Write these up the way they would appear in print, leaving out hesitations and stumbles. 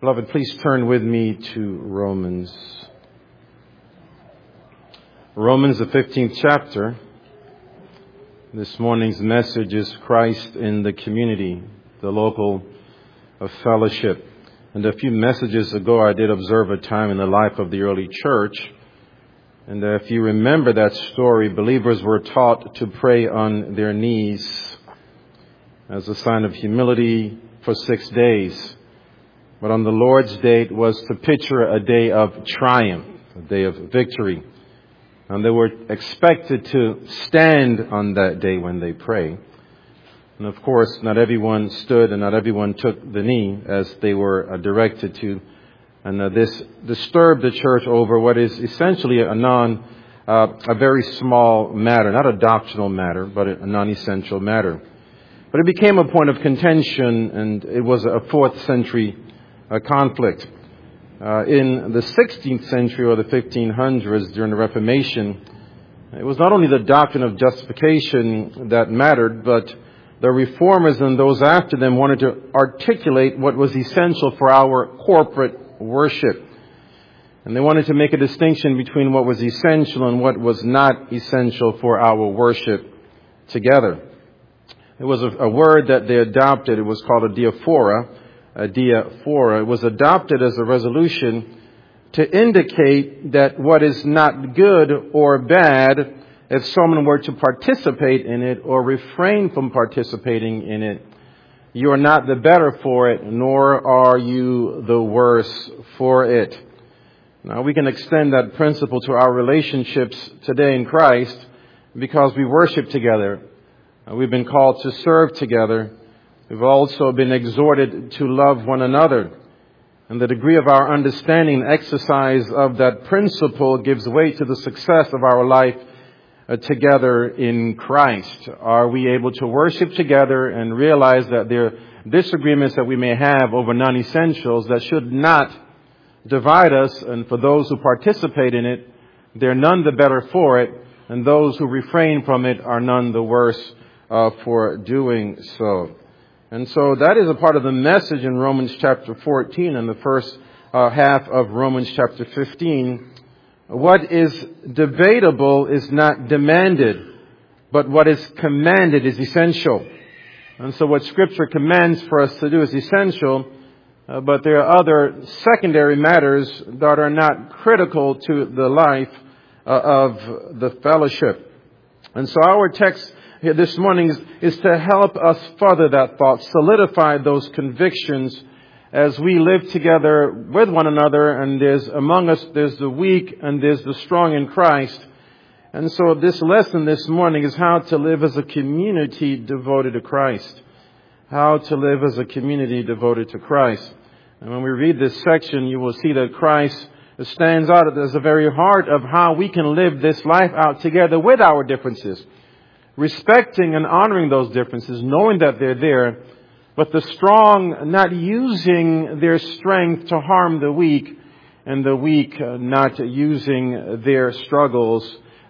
Beloved, please turn with me to Romans. Romans, the 15th chapter. This morning's message is Christ in the community, the local fellowship. And a few messages ago, I did observe a time in the life of the early church. And if you remember that story, believers were taught to pray on their knees as a sign of humility for 6 days. But on the Lord's Day, it was to picture a day of triumph, a day of victory. And they were expected to stand on that day when they pray. And of course, not everyone stood and not everyone took the knee as they were directed to. And this disturbed the church over what is essentially a very small matter, not a doctrinal matter, but a non-essential matter. But it became a point of contention, and it was a 4th century conflict. In the 16th century or the 1500s, during the Reformation, it was not only the doctrine of justification that mattered, but the reformers and those after them wanted to articulate what was essential for our corporate worship. And they wanted to make a distinction between what was essential and what was not essential for our worship together. It was a word that they adopted. It was called a diaphora. It was adopted as a resolution to indicate that what is not good or bad, if someone were to participate in it or refrain from participating in it, you are not the better for it, nor are you the worse for it. Now, we can extend that principle to our relationships today in Christ because we worship together. We've been called to serve together. We've also been exhorted to love one another. And the degree of our understanding and exercise of that principle gives way to the success of our life together in Christ. Are we able to worship together and realize that there are disagreements that we may have over non-essentials that should not divide us? And for those who participate in it, they're none the better for it. And those who refrain from it are none the worse for doing so. And so that is a part of the message in Romans chapter 14 and the first half of Romans chapter 15. What is debatable is not demanded, but what is commanded is essential. And so what Scripture commands for us to do is essential, but there are other secondary matters that are not critical to the life of the fellowship. And so our text here this morning is to help us further that thought, solidify those convictions as we live together with one another. And among us, there's the weak and there's the strong in Christ. And so this lesson this morning is how to live as a community devoted to Christ. How to live as a community devoted to Christ. And when we read this section, you will see that Christ stands out as the very heart of how we can live this life out together with our differences. Respecting and honoring those differences, knowing that they're there, but the strong not using their strength to harm the weak, and the weak not using their struggles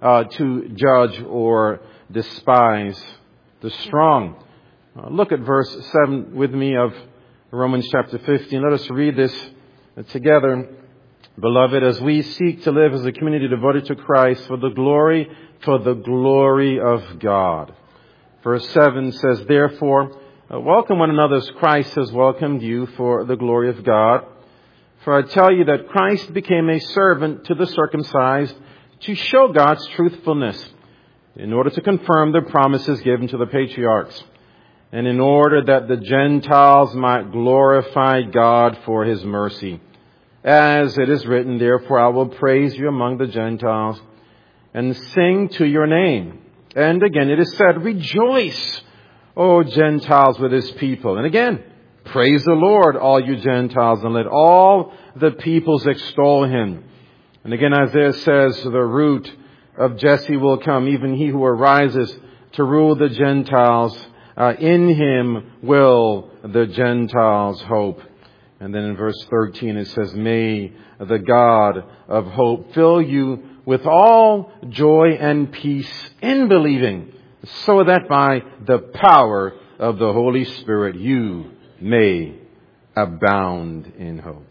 to judge or despise the strong. Look at verse 7 with me of Romans chapter 15. Let us read this together. Beloved, as we seek to live as a community devoted to Christ for the glory of God. Verse 7 says, therefore, welcome one another as Christ has welcomed you for the glory of God. For I tell you that Christ became a servant to the circumcised to show God's truthfulness, in order to confirm the promises given to the patriarchs, and in order that the Gentiles might glorify God for His mercy. As it is written, therefore I will praise you among the Gentiles and sing to your name. And again it is said, rejoice, O Gentiles, with His people. And again, praise the Lord, all you Gentiles, and let all the peoples extol Him. And again Isaiah says, the root of Jesse will come, even he who arises to rule the Gentiles. In Him will the Gentiles hope. And then in verse 13 it says, may the God of hope fill you with all joy and peace in believing, so that by the power of the Holy Spirit you may abound in hope.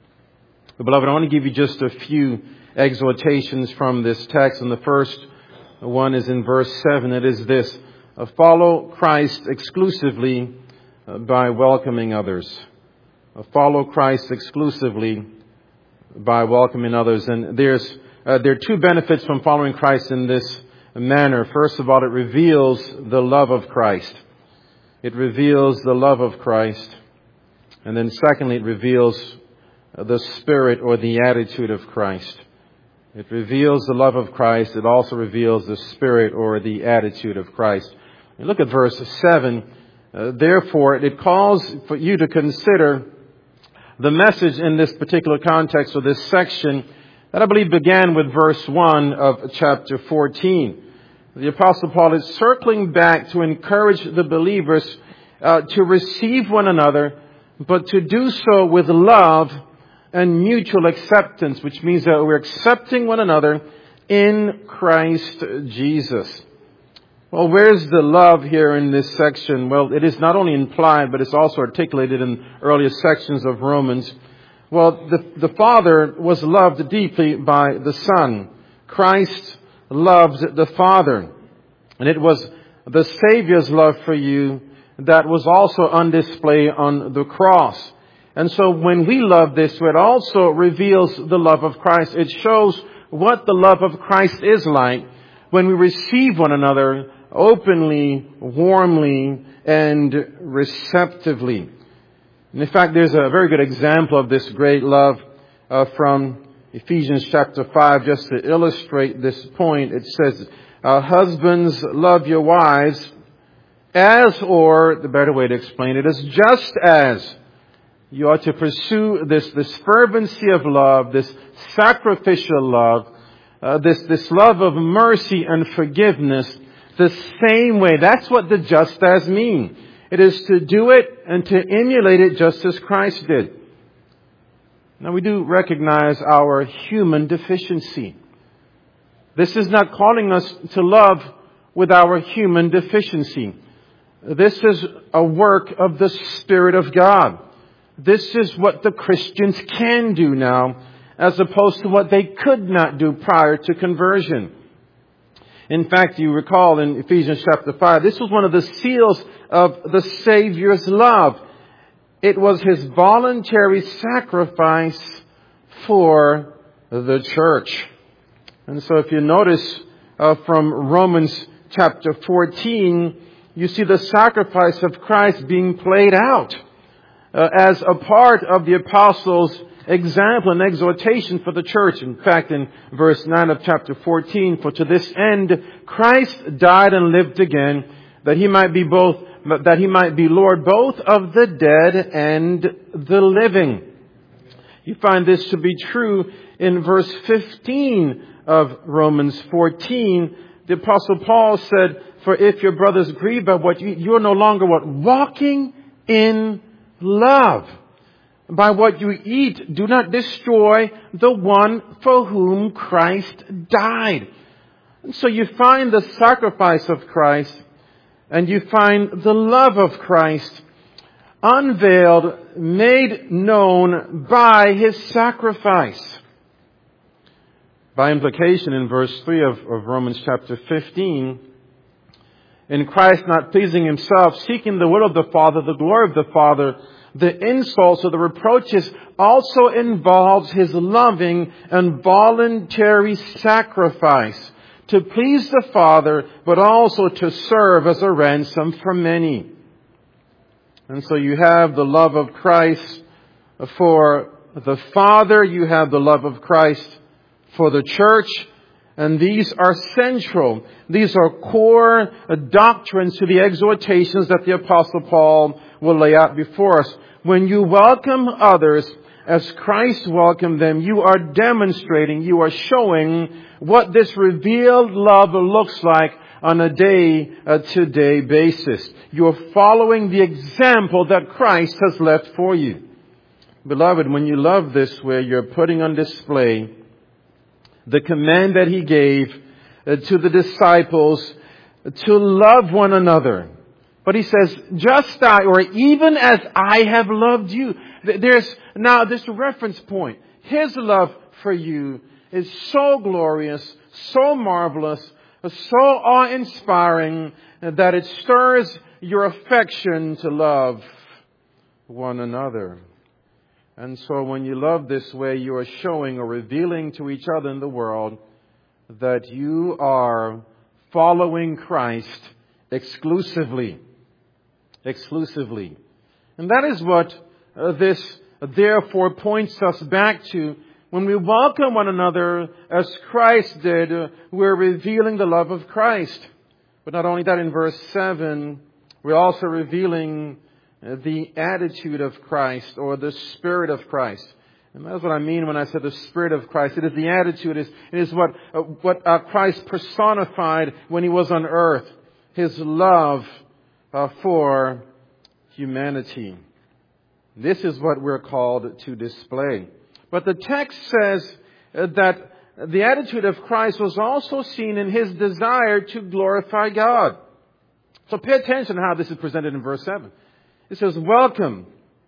But beloved, I want to give you just a few exhortations from this text. And the first one is in verse 7. It is this: follow Christ exclusively by welcoming others. Follow Christ exclusively by welcoming others. And there are two benefits from following Christ in this manner. First of all, it reveals the love of Christ. It reveals the love of Christ. And then secondly, it reveals the spirit or the attitude of Christ. It reveals the love of Christ. It also reveals the spirit or the attitude of Christ. And look at verse 7. Therefore, it calls for you to consider the message in this particular context or this section that I believe began with verse 1 of chapter 14. The Apostle Paul is circling back to encourage the believers to receive one another, but to do so with love and mutual acceptance, which means that we're accepting one another in Christ Jesus. Well, where's the love here in this section? Well, it is not only implied, but it's also articulated in earlier sections of Romans. Well, the Father was loved deeply by the Son. Christ loved the Father. And it was the Savior's love for you that was also on display on the cross. And so when we love this way, it also reveals the love of Christ. It shows what the love of Christ is like when we receive one another openly, warmly, and receptively. And in fact, there's a very good example of this great love from Ephesians chapter 5. Just to illustrate this point, it says, husbands, love your wives as, or the better way to explain it is, just as you ought to pursue this fervency of love, this sacrificial love, this love of mercy and forgiveness, the same way. That's what the just as mean. It is to do it and to emulate it just as Christ did. Now, we do recognize our human deficiency. This is not calling us to love with our human deficiency. This is a work of the Spirit of God. This is what the Christians can do now, as opposed to what they could not do prior to conversion. In fact, you recall in Ephesians chapter 5, this was one of the seals of the Savior's love. It was His voluntary sacrifice for the church. And so if you notice from Romans chapter 14, you see the sacrifice of Christ being played out as a part of the apostles' example and exhortation for the church. In fact, in verse 9 of chapter 14, for to this end Christ died and lived again, that He might be Lord both of the dead and the living. You find this to be true in verse 15 of Romans 14. The Apostle Paul said, for if your brothers grieve by what you are no longer what? Walking in love. By what you eat, do not destroy the one for whom Christ died. And so you find the sacrifice of Christ and you find the love of Christ unveiled, made known by His sacrifice. By implication, in verse 3 of Romans chapter 15, in Christ not pleasing Himself, seeking the will of the Father, the glory of the Father, the insults or the reproaches also involves His loving and voluntary sacrifice to please the Father, but also to serve as a ransom for many. And so you have the love of Christ for the Father, you have the love of Christ for the church, and these are central. These are core doctrines to the exhortations that the Apostle Paul will lay out before us. When you welcome others as Christ welcomed them, you are demonstrating, you are showing what this revealed love looks like on a day-to-day basis. You are following the example that Christ has left for you. Beloved, when you love this way, you're putting on display the command that He gave to the disciples to love one another. But He says, just I, or even as I have loved you. There's now this reference point. His love for you is so glorious, so marvelous, so awe-inspiring that it stirs your affection to love one another. And so when you love this way, you are showing or revealing to each other in the world that you are following Christ exclusively. Exclusively. And that is what this therefore points us back to. When we welcome one another as Christ did, we're revealing the love of Christ. But not only that, in verse 7, we're also revealing the attitude of Christ or the Spirit of Christ. And that's what I mean when I say the Spirit of Christ. It is the attitude. It is what Christ personified when He was on earth. His love for humanity. This is what we're called to display. But the text says that the attitude of Christ was also seen in His desire to glorify God. So pay attention to how this is presented in verse 7. It says, welcome,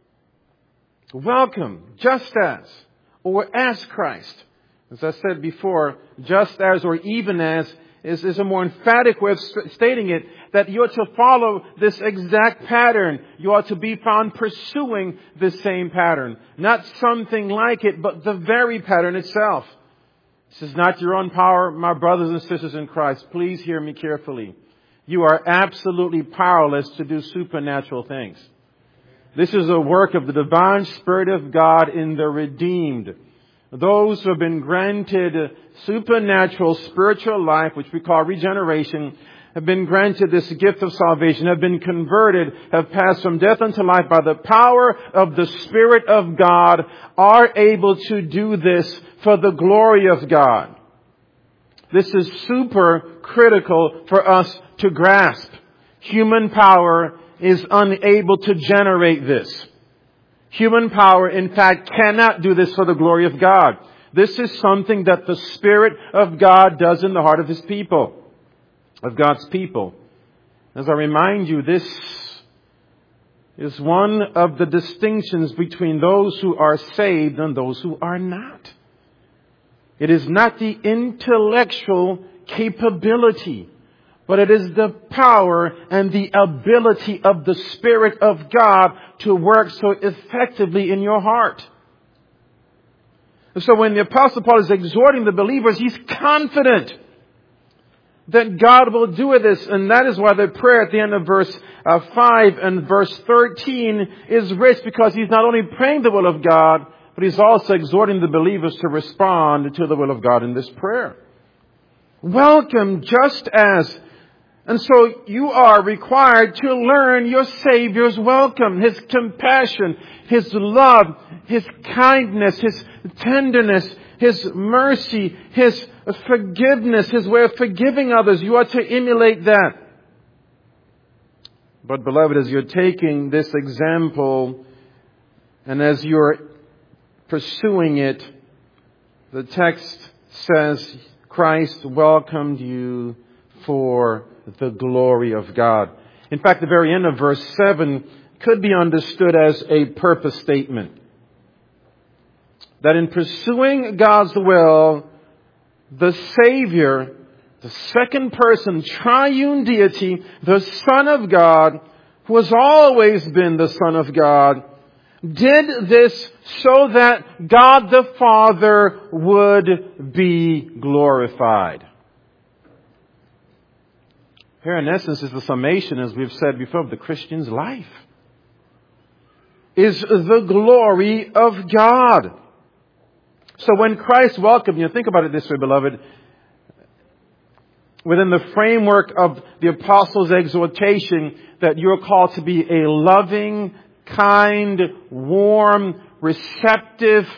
just as, or as Christ. As I said before, just as or even as is a more emphatic way of stating it, that you ought to follow this exact pattern. You ought to be found pursuing the same pattern. Not something like it, but the very pattern itself. This is not your own power, my brothers and sisters in Christ. Please hear me carefully. You are absolutely powerless to do supernatural things. This is a work of the divine Spirit of God in the redeemed. Those who have been granted supernatural spiritual life, which we call regeneration, have been granted this gift of salvation, have been converted, have passed from death unto life by the power of the Spirit of God, are able to do this for the glory of God. This is super critical for us to grasp. Human power is unable to generate this. Human power, in fact, cannot do this for the glory of God. This is something that the Spirit of God does in the heart of His people, of God's people. As I remind you, this is one of the distinctions between those who are saved and those who are not. It is not the intellectual capability, but it is the power and the ability of the Spirit of God to work so effectively in your heart. So when the Apostle Paul is exhorting the believers, he's confident that God will do this. And that is why the prayer at the end of verse 5 and verse 13 is rich, because he's not only praying the will of God, but he's also exhorting the believers to respond to the will of God in this prayer. Welcome just as. And so you are required to learn your Savior's welcome, His compassion, His love, His kindness, His tenderness, His mercy, His forgiveness, His way of forgiving others. You are to emulate that. But beloved, as you're taking this example and as you're pursuing it, the text says Christ welcomed you for the glory of God. In fact, the very end of verse 7 could be understood as a purpose statement. That in pursuing God's will, the Savior, the second person, triune deity, the Son of God, who has always been the Son of God, did this so that God the Father would be glorified. Here, in essence, is the summation, as we've said before, of the Christian's life. Is the glory of God. So when Christ welcomed you, think about it this way, beloved. Within the framework of the Apostles' exhortation that you're called to be a loving, kind, warm, receptive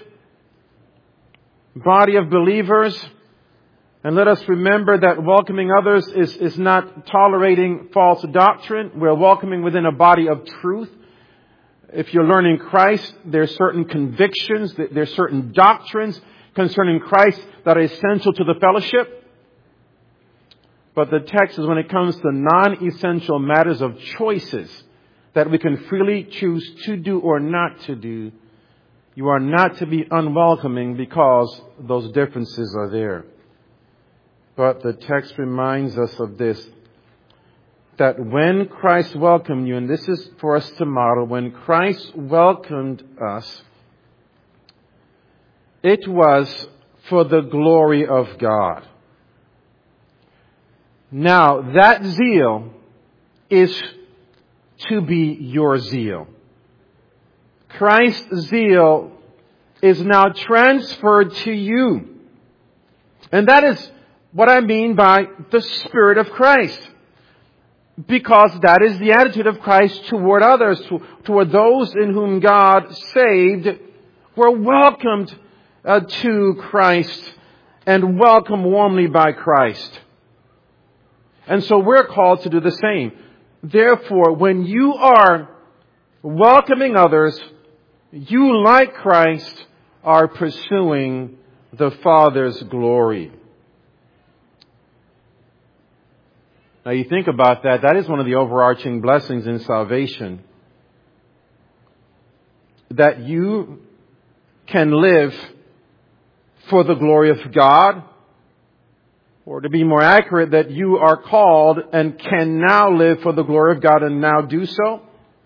body of believers. And let us remember that welcoming others is not tolerating false doctrine. We're welcoming within a body of truth. If you're learning Christ, there are certain convictions, there are certain doctrines concerning Christ that are essential to the fellowship. But the text is when it comes to non-essential matters of choices that we can freely choose to do or not to do, You are not to be unwelcoming because those differences are there. But the text reminds us of this, that when Christ welcomed you, and this is for us to model, when Christ welcomed us, it was for the glory of God. Now, that zeal is to be your zeal. Christ's zeal is now transferred to you. And that is what I mean by the Spirit of Christ. Because that is the attitude of Christ toward others, toward those in whom God saved, were welcomed to Christ and welcomed warmly by Christ. And so we're called to do the same. Therefore, when you are welcoming others, you, like Christ, are pursuing the Father's glory. Now you think about that. That is one of the overarching blessings in salvation. That you can live for the glory of God. Or to be more accurate, that you are called and can now live for the glory of God and now do so.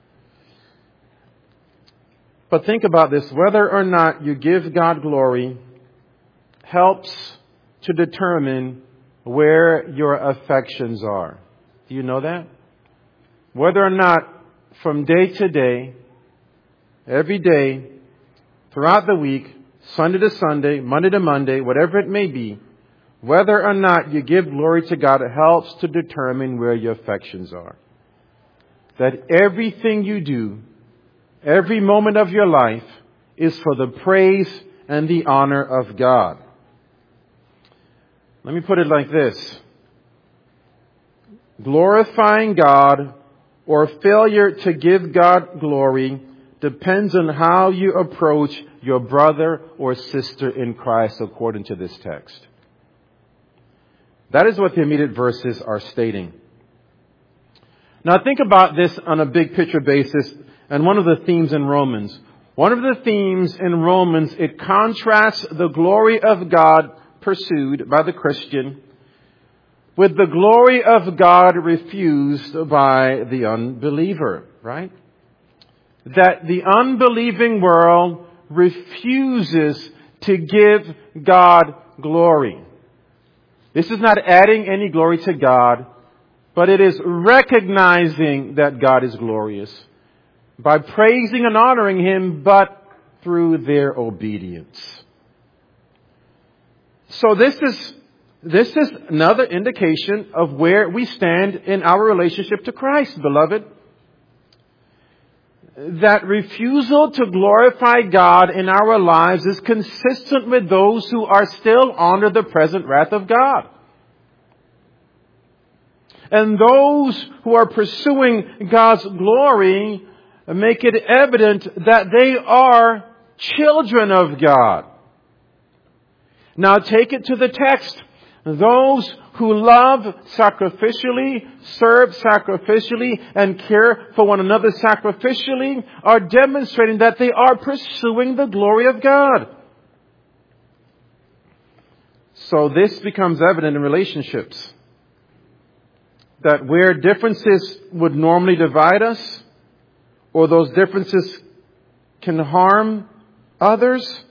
But think about this. Whether or not you give God glory helps to determine where your affections are. Do you know that? Whether or not from day to day, every day, throughout the week, Sunday to Sunday, Monday to Monday, whatever it may be, whether or not you give glory to God, it helps to determine where your affections are. That everything you do, every moment of your life, is for the praise and the honor of God. Let me put it like this. Glorifying God or failure to give God glory depends on how you approach your brother or sister in Christ according to this text. That is what the immediate verses are stating. Now think about this on a big picture basis and one of the themes in Romans. One of the themes in Romans, it contrasts the glory of God pursued by the Christian with the glory of God refused by the unbeliever, right? That the unbelieving world refuses to give God glory. This is not adding any glory to God, but it is recognizing that God is glorious by praising and honoring Him, but through their obedience. So this is another indication of where we stand in our relationship to Christ, beloved. That refusal to glorify God in our lives is consistent with those who are still under the present wrath of God. And those who are pursuing God's glory make it evident that they are children of God. Now take it to the text. Those who love sacrificially, serve sacrificially, and care for one another sacrificially are demonstrating that they are pursuing the glory of God. So this becomes evident in relationships. That where differences would normally divide us, or those differences can harm others,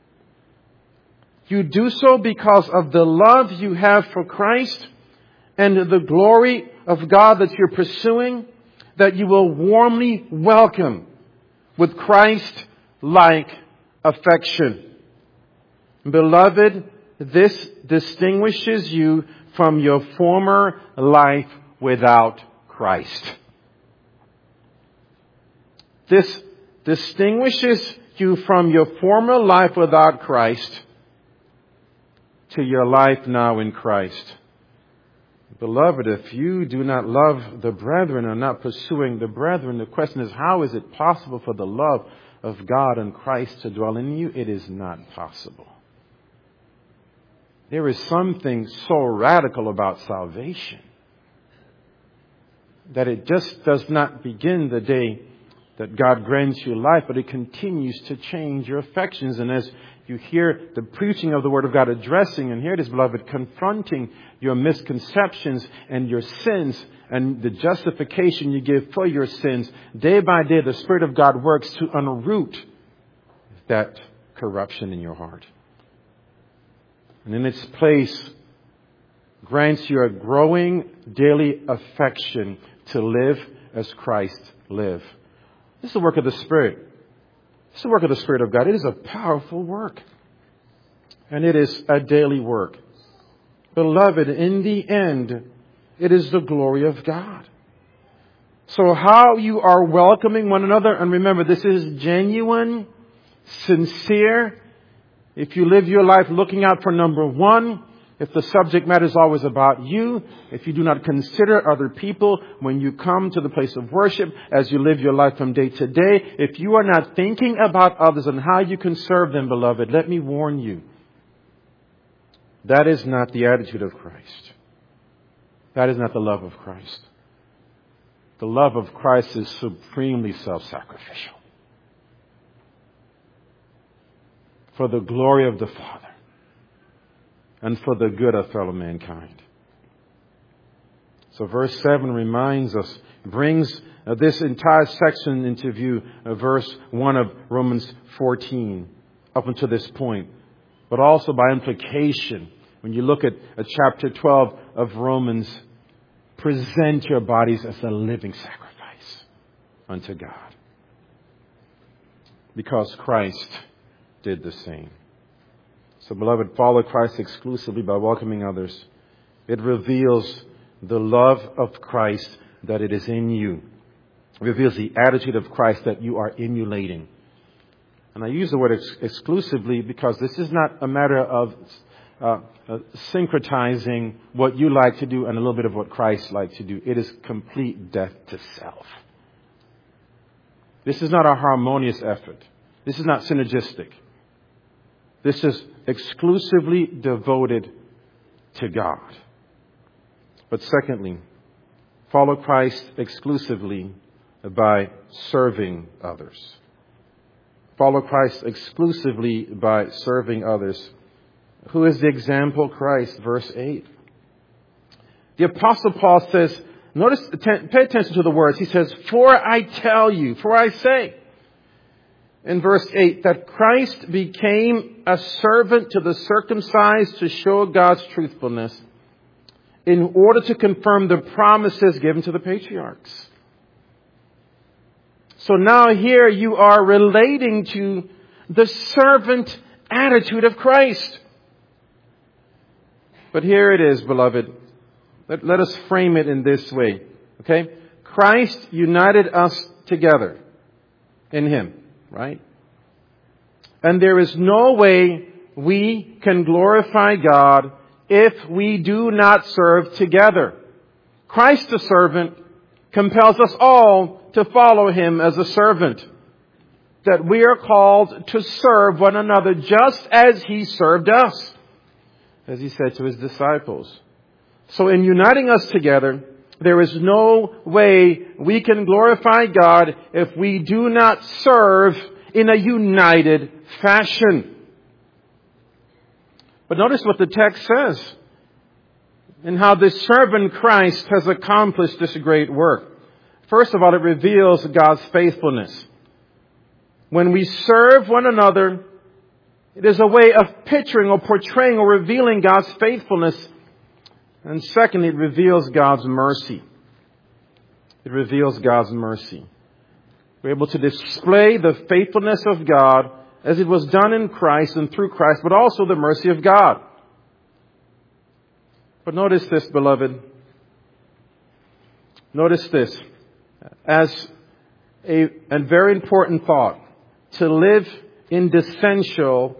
you do so because of the love you have for Christ and the glory of God that you're pursuing, that you will warmly welcome with Christ-like affection. Beloved, this distinguishes you from your former life without Christ. This distinguishes you from your former life without Christ to your life now in Christ. Beloved, if you do not love the brethren or not pursuing the brethren, the question is, how is it possible for the love of God and Christ to dwell in you? It is not possible. There is something so radical about salvation that it just does not begin the day that God grants you life, but it continues to change your affections. And as you hear the preaching of the Word of God addressing, and here it is, beloved, confronting your misconceptions and your sins and the justification you give for your sins, day by day the Spirit of God works to unroot that corruption in your heart. And in its place, grants you a growing daily affection to live as Christ lived. This is the work of the Spirit. This is the work of the Spirit of God. It is a powerful work. And it is a daily work. Beloved, in the end, it is the glory of God. So how you are welcoming one another, and remember, this is genuine, sincere. If you live your life looking out for number one, if the subject matter is always about you, if you do not consider other people when you come to the place of worship, as you live your life from day to day, if you are not thinking about others and how you can serve them, beloved, let me warn you. That is not the attitude of Christ. That is not the love of Christ. The love of Christ is supremely self-sacrificial. For the glory of the Father. And for the good of fellow mankind. So verse 7 reminds us, brings this entire section into view, verse 1 of Romans 14, up until this point. But also by implication, when you look at chapter 12 of Romans, present your bodies as a living sacrifice unto God. Because Christ did the same. So, beloved, follow Christ exclusively by welcoming others. It reveals the love of Christ that it is in you. It reveals the attitude of Christ that you are emulating. And I use the word exclusively because this is not a matter of syncretizing what you like to do and a little bit of what Christ liked to do. It is complete death to self. This is not a harmonious effort. This is not synergistic. This is exclusively devoted to God. But secondly, follow Christ exclusively by serving others. Follow Christ exclusively by serving others. Who is the example? Christ, verse 8. The Apostle Paul says, pay attention to the words. He says, for I tell you, for I say, in verse 8, that Christ became a servant to the circumcised to show God's truthfulness in order to confirm the promises given to the patriarchs. So now here you are relating to the servant attitude of Christ. But here it is, beloved. Let us frame it in this way. Okay? Christ united us together in Him. Right? And there is no way we can glorify God if we do not serve together. Christ the servant compels us all to follow Him as a servant. That we are called to serve one another just as He served us. As He said to His disciples. So in uniting us together, there is no way we can glorify God if we do not serve in a united fashion. But notice what the text says and how this servant Christ has accomplished this great work. First of all, it reveals God's faithfulness. When we serve one another, it is a way of picturing or portraying or revealing God's faithfulness. And secondly, it reveals God's mercy. It reveals God's mercy. We're able to display the faithfulness of God as it was done in Christ and through Christ, but also the mercy of God. But notice this, beloved. Notice this as a very important thought. To live in dissension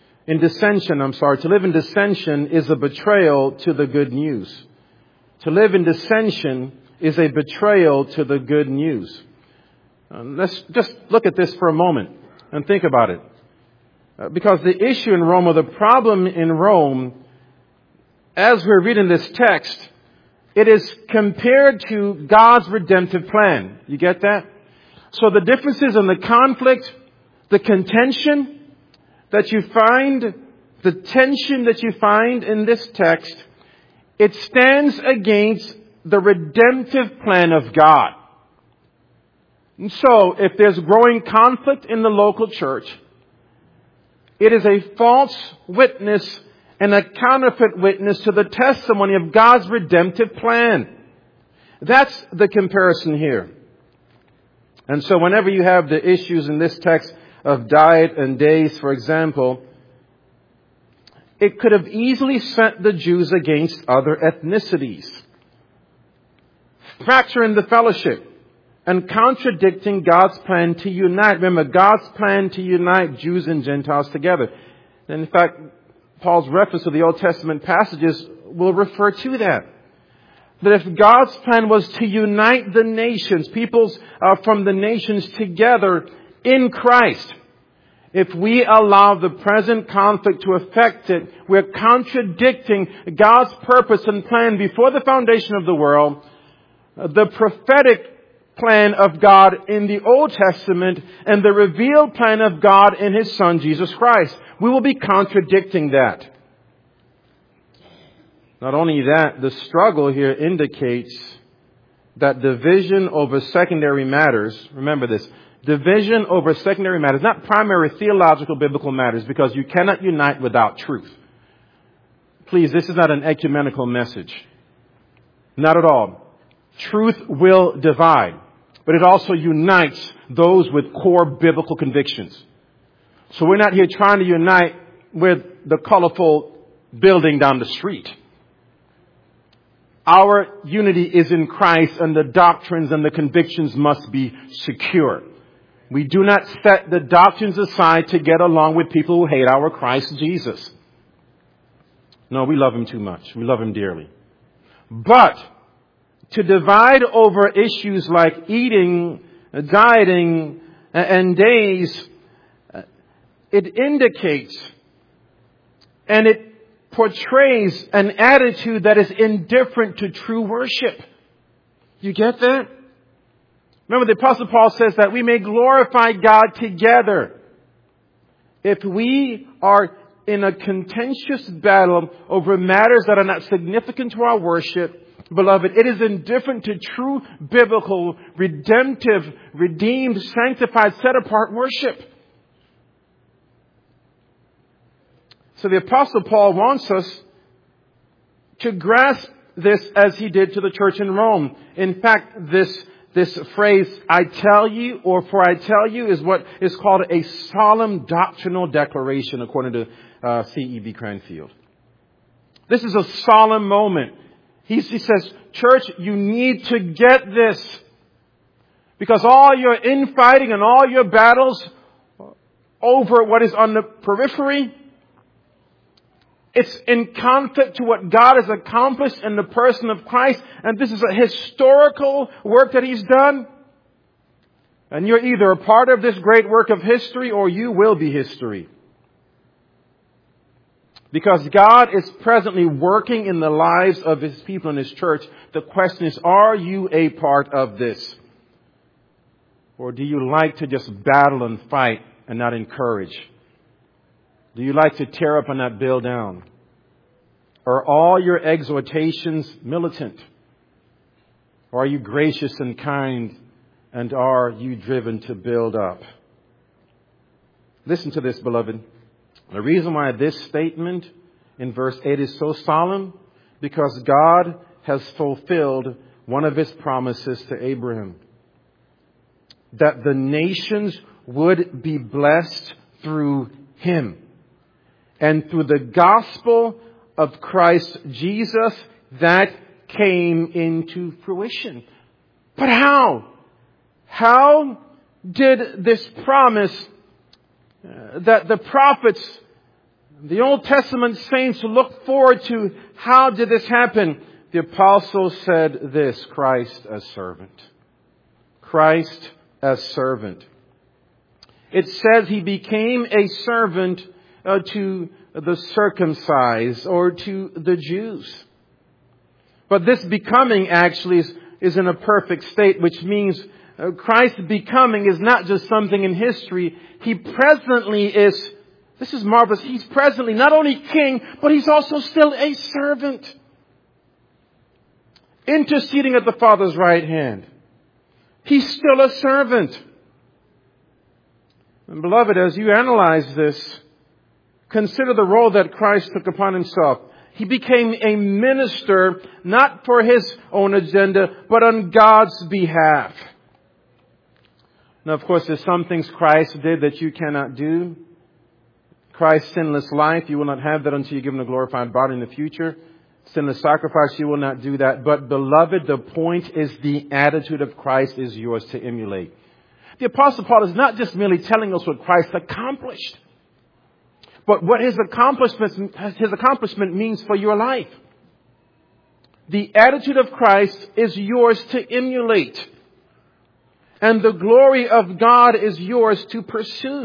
is a betrayal to the good news. To live in dissension is a betrayal to the good news. Let's just look at this for a moment and think about it. Because the issue in Rome, or the problem in Rome, as we're reading this text, it is compared to God's redemptive plan. You get that? So the differences and the conflict, the contention that you find, the tension that you find in this text, it stands against the redemptive plan of God. And so, if there's growing conflict in the local church, it is a false witness and a counterfeit witness to the testimony of God's redemptive plan. That's the comparison here. And so whenever you have the issues in this text of diet and days, for example, it could have easily set the Jews against other ethnicities, fracturing the fellowship and contradicting God's plan to unite. Remember, God's plan to unite Jews and Gentiles together. And in fact, Paul's reference to the Old Testament passages will refer to that. That if God's plan was to unite the nations, peoples from the nations together in Christ, if we allow the present conflict to affect it, we're contradicting God's purpose and plan before the foundation of the world, the prophetic plan of God in the Old Testament and the revealed plan of God in His Son, Jesus Christ. We will be contradicting that. Not only that, the struggle here indicates that division over secondary matters, remember this, division over secondary matters, not primary theological biblical matters, because you cannot unite without truth. Please, this is not an ecumenical message. Not at all. Truth will divide, but it also unites those with core biblical convictions. So we're not here trying to unite with the colorful building down the street. Our unity is in Christ, and the doctrines and the convictions must be secure. We do not set the doctrines aside to get along with people who hate our Christ Jesus. No, we love Him too much. We love Him dearly. But to divide over issues like eating, dieting, and days, it indicates and it portrays an attitude that is indifferent to true worship. You get that? Remember, the Apostle Paul says that we may glorify God together. If we are in a contentious battle over matters that are not significant to our worship, beloved, it is indifferent to true biblical, redemptive, redeemed, sanctified, set-apart worship. So the Apostle Paul wants us to grasp this as he did to the church in Rome. In fact, this phrase, I tell you, or for I tell you, is what is called a solemn doctrinal declaration, according to C.E.B. Cranfield. This is a solemn moment. He says, church, you need to get this. Because all your infighting and all your battles over what is on the periphery, it's in conflict to what God has accomplished in the person of Christ. And this is a historical work that He's done. And you're either a part of this great work of history or you will be history. Because God is presently working in the lives of His people in His church. The question is, are you a part of this? Or do you like to just battle and fight and not encourage? Do you like to tear up and not build down? Are all your exhortations militant? Or are you gracious and kind? And are you driven to build up? Listen to this, beloved. The reason why this statement in verse 8 is so solemn, because God has fulfilled one of His promises to Abraham. That the nations would be blessed through him. And through the gospel of Christ Jesus, that came into fruition. But how? How did this promise that the prophets, the Old Testament saints look forward to, how did this happen? The apostle said this, Christ as servant. Christ as servant. It says He became a servant to the circumcised or to the Jews. But this becoming actually is in a perfect state, which means Christ's becoming is not just something in history. He presently is, this is marvelous, He's presently not only king, but He's also still a servant. Interceding at the Father's right hand. He's still a servant. And beloved, as you analyze this, consider the role that Christ took upon Himself. He became a minister, not for His own agenda, but on God's behalf. Now, of course, there's some things Christ did that you cannot do. Christ's sinless life, you will not have that until you're given a glorified body in the future. Sinless sacrifice, you will not do that. But beloved, the point is the attitude of Christ is yours to emulate. The Apostle Paul is not just merely telling us what Christ accomplished, but what His accomplishment means for your life. The attitude of Christ is yours to emulate. And the glory of God is yours to pursue.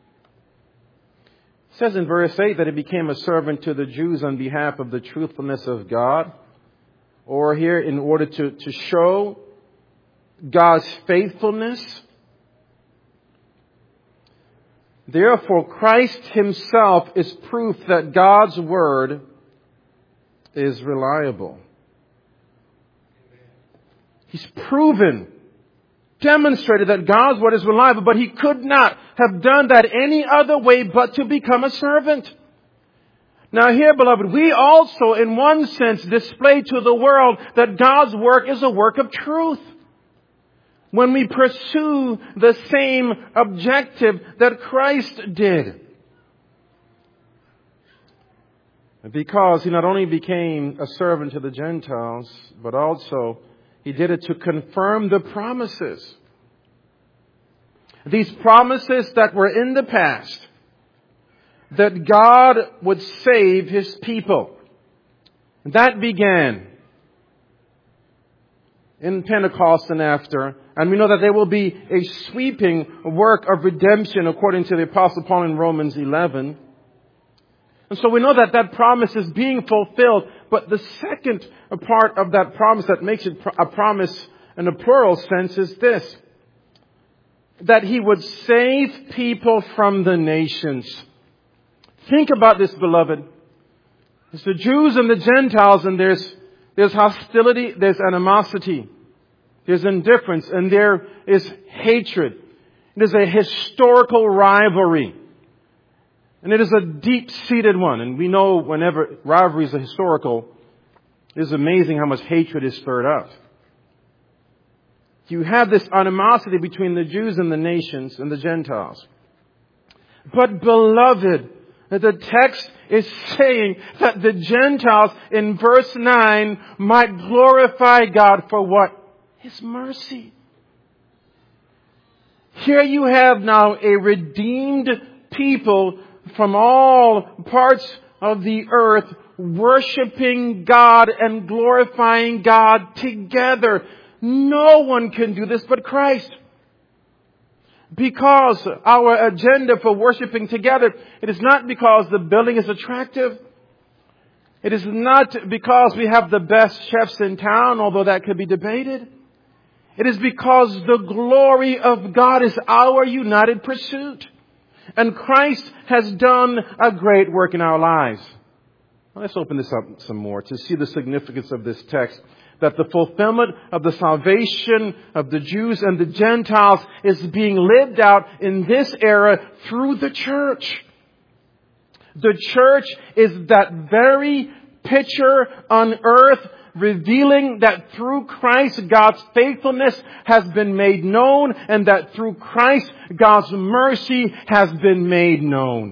It says in verse 8 that He became a servant to the Jews on behalf of the truthfulness of God. Or here, in order to show God's faithfulness. Therefore, Christ Himself is proof that God's Word is reliable. He's demonstrated that God's Word is reliable, but He could not have done that any other way but to become a servant. Now here, beloved, we also, in one sense, display to the world that God's work is a work of truth. When we pursue the same objective that Christ did. Because He not only became a servant to the Gentiles, but also He did it to confirm the promises. These promises that were in the past, that God would save His people. That began in Pentecost and after. And we know that there will be a sweeping work of redemption according to the Apostle Paul in Romans 11. And so we know that that promise is being fulfilled. But the second part of that promise that makes it a promise in a plural sense is this. That He would save people from the nations. Think about this, beloved. It's the Jews and the Gentiles, and there's hostility, there's animosity, there's indifference, and there is hatred. It is a historical rivalry. And it is a deep-seated one. And we know whenever rivalries are historical, it is amazing how much hatred is stirred up. You have this animosity between the Jews and the nations and the Gentiles. But beloved, the text is saying that the Gentiles in verse 9 might glorify God for what? His mercy. Here you have now a redeemed people from all parts of the earth worshiping God and glorifying God together. No one can do this but Christ. Because our agenda for worshiping together, it is not because the building is attractive. It is not because we have the best chefs in town, although that could be debated. It is because the glory of God is our united pursuit. And Christ has done a great work in our lives. Now, let's open this up some more to see the significance of this text. That the fulfillment of the salvation of the Jews and the Gentiles is being lived out in this era through the church. The church is that very picture on earth revealing that through Christ God's faithfulness has been made known and that through Christ God's mercy has been made known.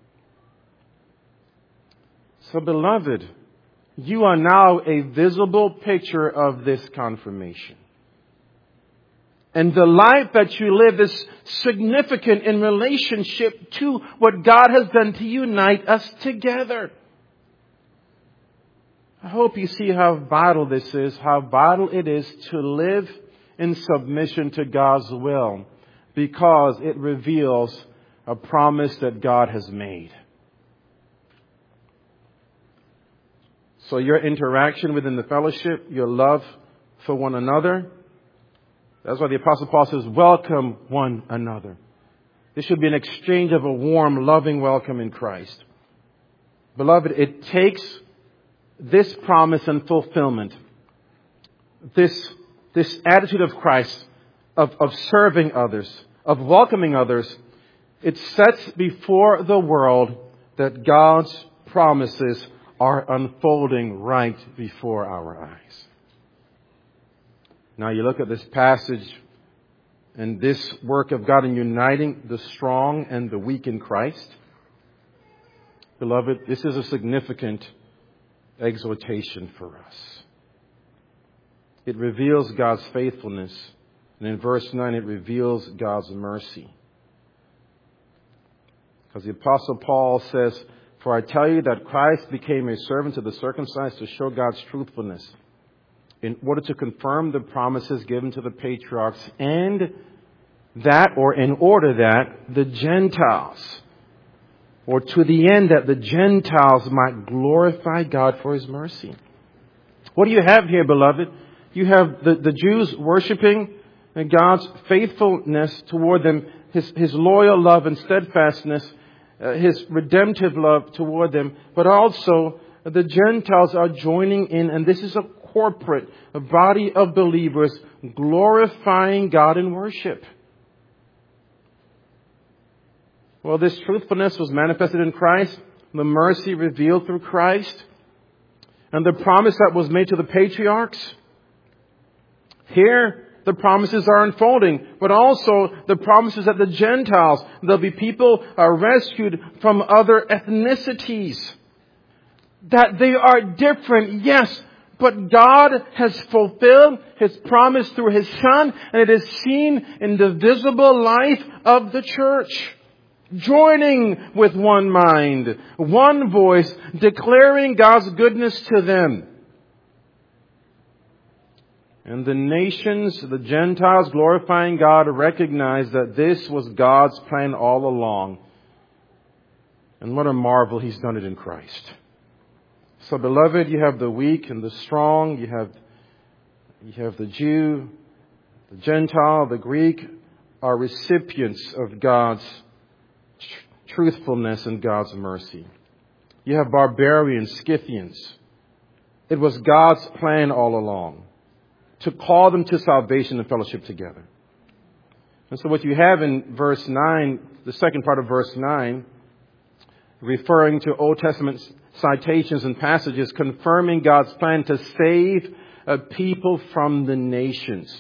So beloved, you are now a visible picture of this confirmation. And the life that you live is significant in relationship to what God has done to unite us together. I hope you see how vital this is, how vital it is to live in submission to God's will, because it reveals a promise that God has made. So your interaction within the fellowship, your love for one another, That's why the Apostle Paul says, welcome one another. There should be an exchange of a warm, loving welcome in Christ. Beloved, it takes this promise and fulfillment, this attitude of Christ, of serving others, of welcoming others. It sets before the world that God's promises are unfolding right before our eyes. Now you look at this passage and this work of God in uniting the strong and the weak in Christ. Beloved, this is a significant exhortation for us. It reveals God's faithfulness. And in verse 9, it reveals God's mercy. Because the Apostle Paul says, for I tell you that Christ became a servant to the circumcised to show God's truthfulness, in order to confirm the promises given to the patriarchs, and that, or in order that, the Gentiles, or to the end that the Gentiles might glorify God for His mercy. What do you have here, beloved? You have the Jews worshiping God's faithfulness toward them, His loyal love and steadfastness, His redemptive love toward them, but also the Gentiles are joining in, and this is a corporate, a body of believers glorifying God in worship. Well, this truthfulness was manifested in Christ, the mercy revealed through Christ, and the promise that was made to the patriarchs. Here, the promises are unfolding, but also the promises that the Gentiles, there'll be people rescued from other ethnicities. That they are different, yes, but God has fulfilled His promise through His Son, and it is seen in the visible life of the church. Joining with one mind, one voice, declaring God's goodness to them. And the nations, the Gentiles glorifying God, recognize that this was God's plan all along. And what a marvel He's done it in Christ. So, beloved, you have the weak and the strong. You have the Jew, the Gentile, the Greek are recipients of God's truthfulness and God's mercy. You have barbarians, Scythians. It was God's plan all along to call them to salvation and fellowship together. And so what you have in verse 9, the second part of verse 9, referring to Old Testament citations and passages confirming God's plan to save a people from the nations.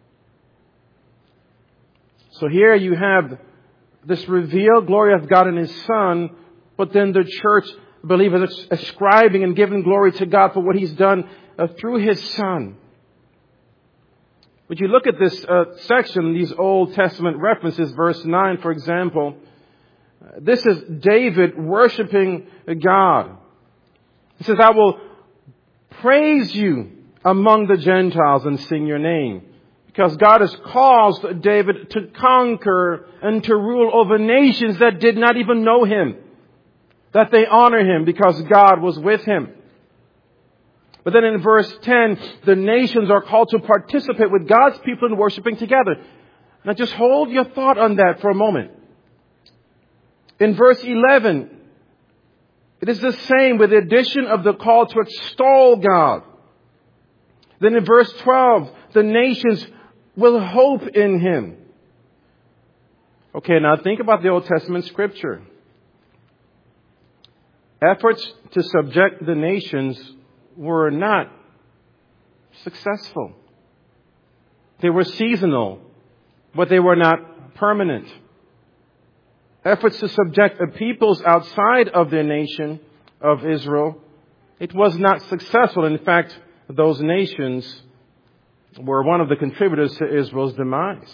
So here you have this revealed glory of God in His Son, but then the church believers ascribing and giving glory to God for what He's done through His Son. Would you look at this section, these Old Testament references, verse 9, for example. This is David worshiping God. He says, I will praise you among the Gentiles and sing your name. Because God has caused David to conquer and to rule over nations that did not even know Him. That they honor Him because God was with him. But then in verse 10, the nations are called to participate with God's people in worshiping together. Now just hold your thought on that for a moment. In verse 11, it is the same with the addition of the call to extol God. Then in verse 12, the nations will hope in Him. Okay, now think about the Old Testament scripture. Efforts to subject the nations were not successful. They were seasonal, but they were not permanent. Efforts to subject the peoples outside of their nation of Israel, it was not successful. In fact, those nations were one of the contributors to Israel's demise.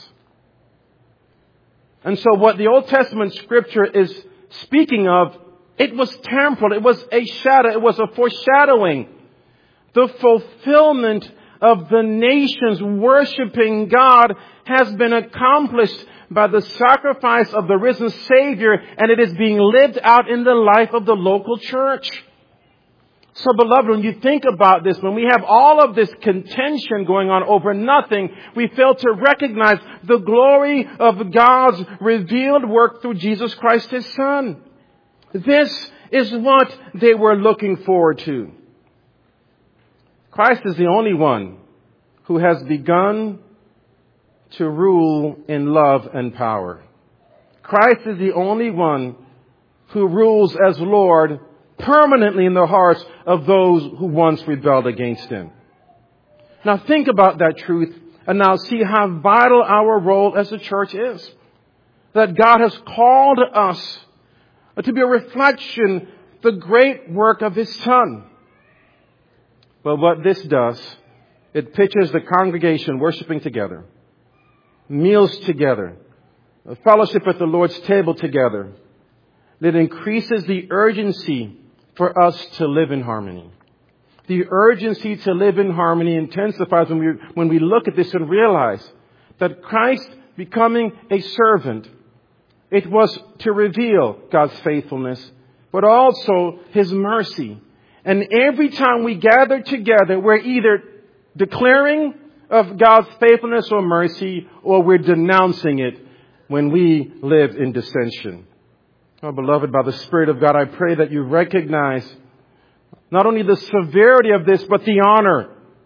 And so what the Old Testament scripture is speaking of, it was temporal, it was a shadow, it was a foreshadowing. The fulfillment of the nations worshiping God has been accomplished by the sacrifice of the risen Savior, and it is being lived out in the life of the local church. So, beloved, when you think about this, when we have all of this contention going on over nothing, we fail to recognize the glory of God's revealed work through Jesus Christ, His Son. This is what they were looking forward to. Christ is the only one who has begun to rule in love and power. Christ is the only one who rules as Lord permanently in the hearts of those who once rebelled against Him. Now think about that truth and now see how vital our role as a church is. That God has called us to be a reflection of the great work of His Son. But what this does, it pictures the congregation worshiping together, meals together, a fellowship at the Lord's table together. It increases the urgency for us to live in harmony. The urgency to live in harmony intensifies when we look at this and realize that Christ becoming a servant, it was to reveal God's faithfulness, but also His mercy. And every time we gather together, we're either declaring of God's faithfulness or mercy, or we're denouncing it when we live in dissension. Oh, beloved, by the Spirit of God, I pray that you recognize not only the severity of this, but the honor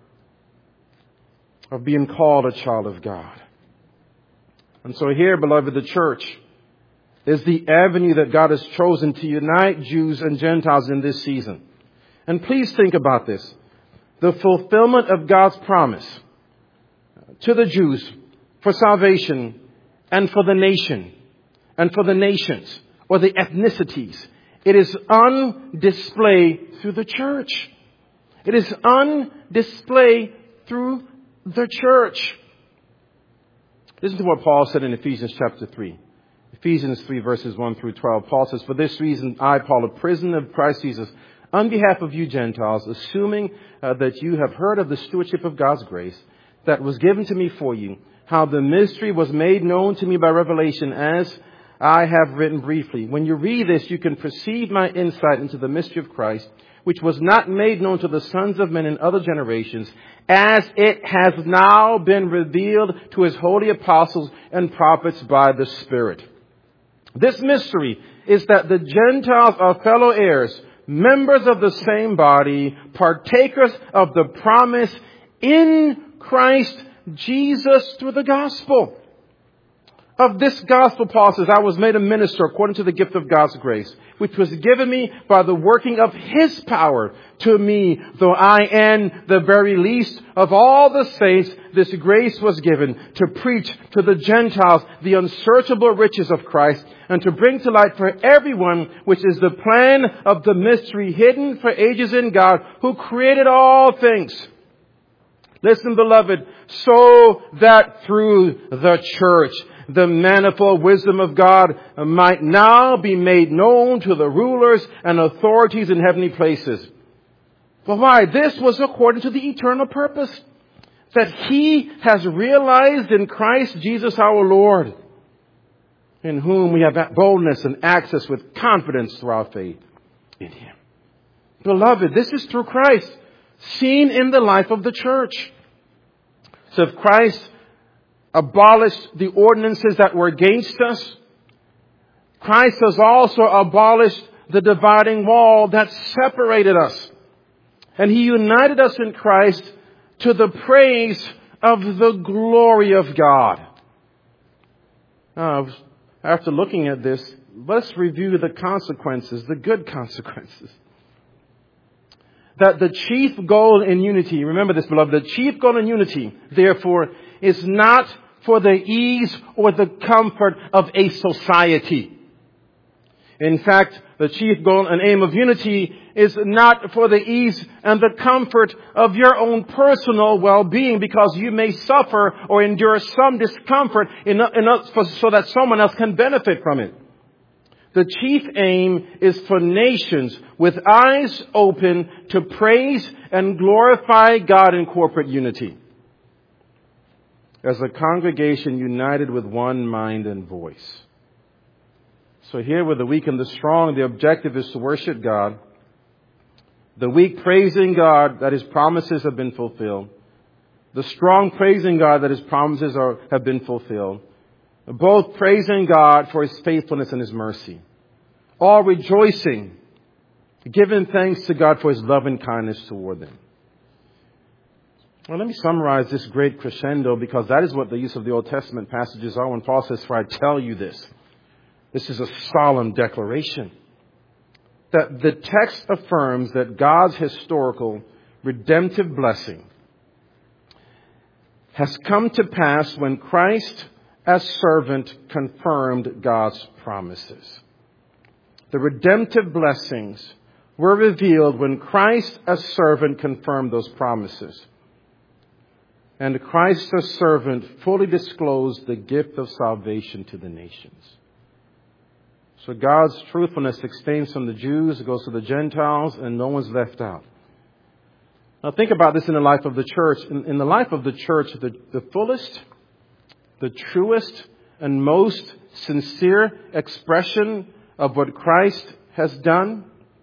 of being called a child of God. And so here, beloved, the church is the avenue that God has chosen to unite Jews and Gentiles in this season. And please think about this. The fulfillment of God's promise to the Jews for salvation and for the nation and for the nations or the ethnicities. It is on display through the church. It is on display through the church. Listen to what Paul said in Ephesians chapter 3. Ephesians 3 verses 1 through 12. Paul says, "For this reason I, Paul, a prisoner of Christ Jesus, on behalf of you Gentiles, assuming that you have heard of the stewardship of God's grace that was given to me for you, how the mystery was made known to me by revelation, as I have written briefly. When you read this, you can perceive my insight into the mystery of Christ, which was not made known to the sons of men in other generations, as it has now been revealed to His holy apostles and prophets by the Spirit. This mystery is that the Gentiles are fellow heirs, members of the same body, partakers of the promise in Christ Jesus through the gospel." Of this gospel, Paul says, "I was made a minister according to the gift of God's grace, which was given me by the working of His power. To me, though I am the very least of all the saints, this grace was given to preach to the Gentiles the unsearchable riches of Christ, and to bring to light for everyone which is the plan of the mystery hidden for ages in God, who created all things." Listen, beloved, so that through the church, the manifold wisdom of God might now be made known to the rulers and authorities in heavenly places. But why? This was according to the eternal purpose that He has realized in Christ Jesus our Lord, in whom we have boldness and access with confidence through our faith in Him. Beloved, this is through Christ, seen in the life of the church. So if Christ abolished the ordinances that were against us, Christ has also abolished the dividing wall that separated us. And He united us in Christ to the praise of the glory of God. Now, after looking at this, let's review the consequences, the good consequences. That the chief goal in unity, remember this, beloved, the chief goal in unity, therefore, is not for the ease or the comfort of a society. In fact, the chief goal and aim of unity is not for the ease and the comfort of your own personal well-being, because you may suffer or endure some discomfort so that someone else can benefit from it. The chief aim is for nations with eyes open to praise and glorify God in corporate unity, as a congregation united with one mind and voice. So here with the weak and the strong, the objective is to worship God The weak praising God that His promises have been fulfilled. The strong praising God that His promises have been fulfilled. Both praising God for His faithfulness and His mercy. All rejoicing, giving thanks to God for His love and kindness toward them. Well, let me summarize this great crescendo, because that is what the use of the Old Testament passages are when Paul says, "For I tell you this." This is a solemn declaration. That the text affirms that God's historical redemptive blessing has come to pass when Christ as servant confirmed God's promises. The redemptive blessings were revealed when Christ as servant confirmed those promises. And Christ as servant fully disclosed the gift of salvation to the nations. So God's truthfulness extends from the Jews, it goes to the Gentiles, and no one's left out. Now think about this in the life of the church. In the life of the church, the fullest, the truest, and most sincere expression of what Christ has done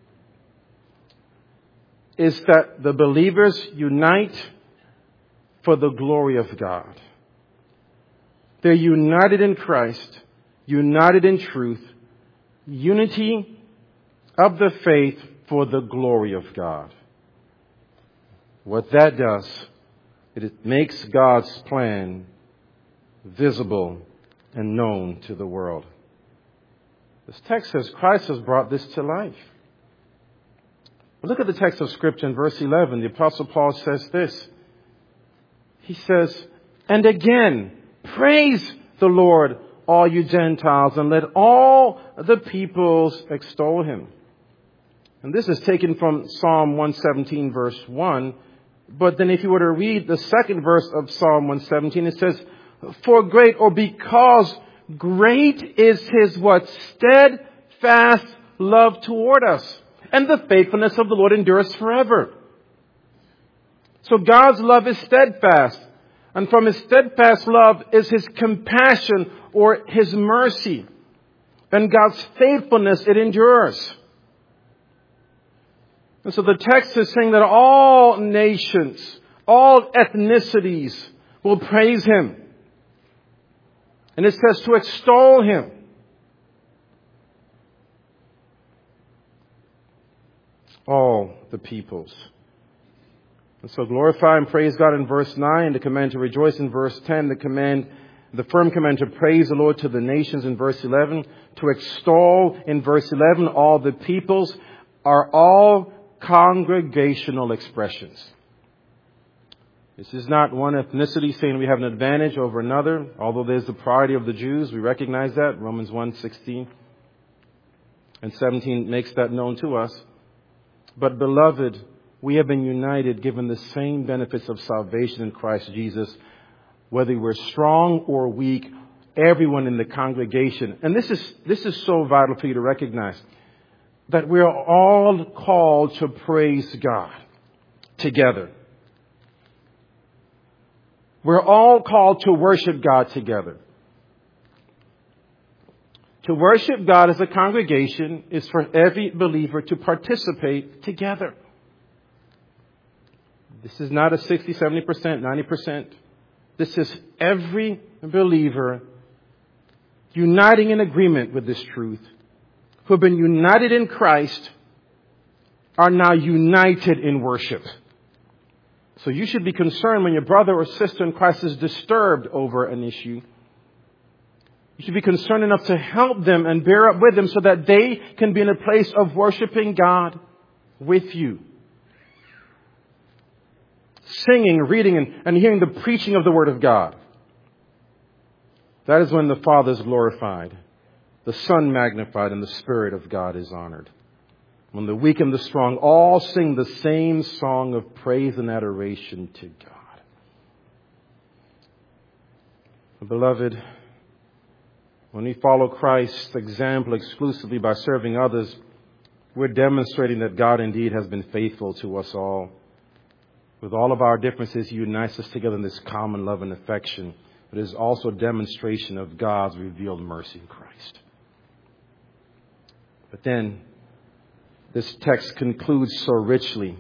is that the believers unite for the glory of God. They're united in Christ, united in truth, unity of the faith for the glory of God. What that does, it makes God's plan visible and known to the world. This text says Christ has brought this to life. Look at the text of Scripture in verse 11. The Apostle Paul says this. He says, "And again, praise the Lord, all you Gentiles, and let all the peoples extol Him." And this is taken from Psalm 117, verse 1. But then if you were to read the second verse of Psalm 117, it says, "For great," or because great is His what? Steadfast love toward us. And the faithfulness of the Lord endures forever. So God's love is steadfast. And from His steadfast love is His compassion or His mercy. And God's faithfulness, it endures. And so the text is saying that all nations, all ethnicities will praise Him. And it says to extol Him. All the peoples. And so glorify and praise God in verse 9, the command to rejoice in verse 10, the firm command to praise the Lord to the nations in verse 11, to extol in verse 11, all the peoples, are all congregational expressions. This is not one ethnicity saying we have an advantage over another, although there's the priority of the Jews. We recognize that. Romans 1:16 and 17 makes that known to us. But beloved, we have been united, given the same benefits of salvation in Christ Jesus, whether we're strong or weak, everyone in the congregation. And this is so vital for you to recognize, that we're all called to praise God together. We're all called to worship God together. To worship God as a congregation is for every believer to participate together. This is not a 60, 70%, 90%. This is every believer uniting in agreement with this truth, who have been united in Christ, are now united in worship. So you should be concerned when your brother or sister in Christ is disturbed over an issue. You should be concerned enough to help them and bear up with them so that they can be in a place of worshiping God with you. Singing, reading, and hearing the preaching of the Word of God. That is when the Father is glorified, the Son magnified, and the Spirit of God is honored. When the weak and the strong all sing the same song of praise and adoration to God. Beloved, when we follow Christ's example exclusively by serving others, we're demonstrating that God indeed has been faithful to us all. With all of our differences, He unites us together in this common love and affection. But it is also a demonstration of God's revealed mercy in Christ. But then, this text concludes so richly.